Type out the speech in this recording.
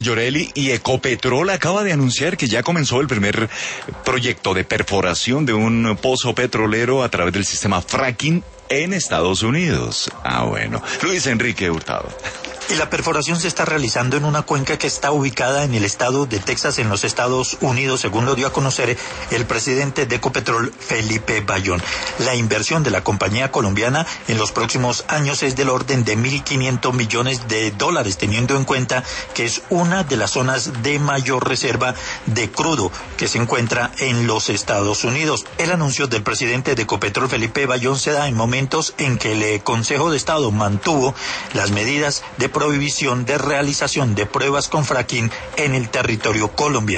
Yoreli, y Ecopetrol acaba de anunciar que ya comenzó el primer proyecto de perforación de un pozo petrolero a través del sistema fracking en Estados Unidos. Ah, bueno. Luis Enrique Hurtado. Y la perforación se está realizando en una cuenca que está ubicada en el estado de Texas, en los Estados Unidos, según lo dio a conocer el presidente de Ecopetrol, Felipe Bayón. La inversión de la compañía colombiana en los próximos años es del orden de $1.500 millones, teniendo en cuenta que es una de las zonas de mayor reserva de crudo que se encuentra en los Estados Unidos. El anuncio del presidente de Ecopetrol, Felipe Bayón, se da en momentos en que el Consejo de Estado mantuvo las medidas de prohibición de realización de pruebas con fracking en el territorio colombiano.